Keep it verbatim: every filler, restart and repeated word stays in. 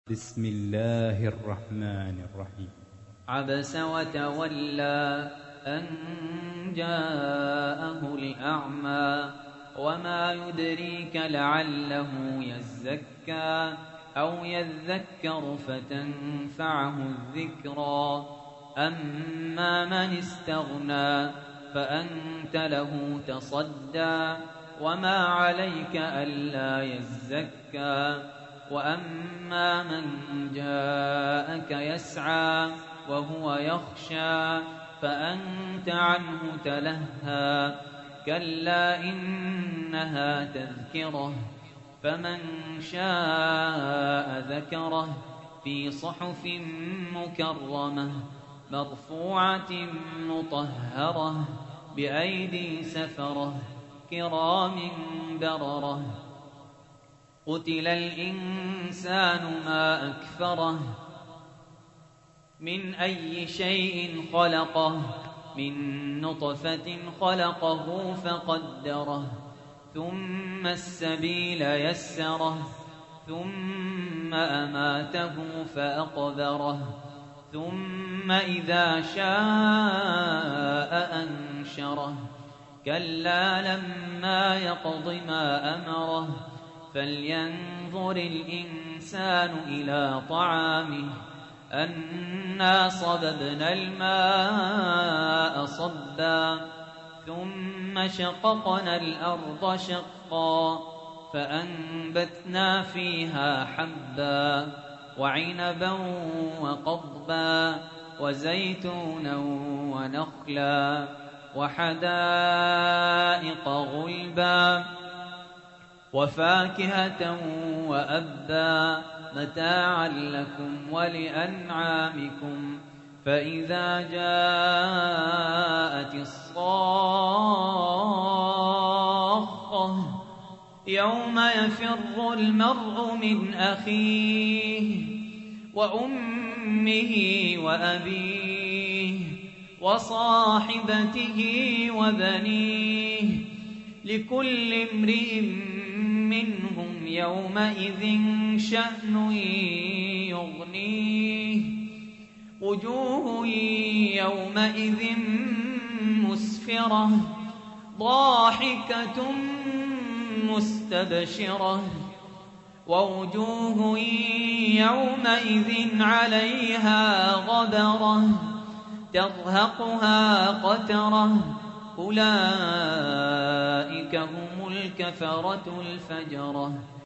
بسم الله الرحمن الرحيم. عبس وتولى أن جاءه الأعمى وما يدريك لعله يزكى أو يذكر فتنفعه الذكرى أما من استغنى فأنت له تصدى وما عليك ألا يزكى وأما من جاءك يسعى وهو يخشى فأنت عنه تلهى كلا إنها تذكرة فمن شاء ذكره في صحف مكرمة مرفوعة مطهرة بأيدي سفرة كرام بررة قتل الإنسان ما أكفره من أي شيء خلقه من نطفة خلقه فقدره ثم السبيل يسره ثم أماته فأقبره ثم إذا شاء أنشره كلا لما يقض ما أمره فلينظر الإنسان إلى طعامه أنا صببنا الماء صبا ثم شققنا الأرض شقا فأنبتنا فيها حبا وعنبا وقضبا وزيتونا ونخلا وحدائق غلبا وفاكهة وأبا متاعا لكم ولأنعامكم فإذا جاءت الصاخة يوم يفر المرء من أخيه وأمه وأبيه وصاحبته وبنيه لكل امرئ منهم يومئذ شأن يغنيه وجوه يومئذ مسفرة ضاحكة مستبشرة ووجوه يومئذ عليها غبرة ترهقها قترة أولئك هم الكفرة الفجرة.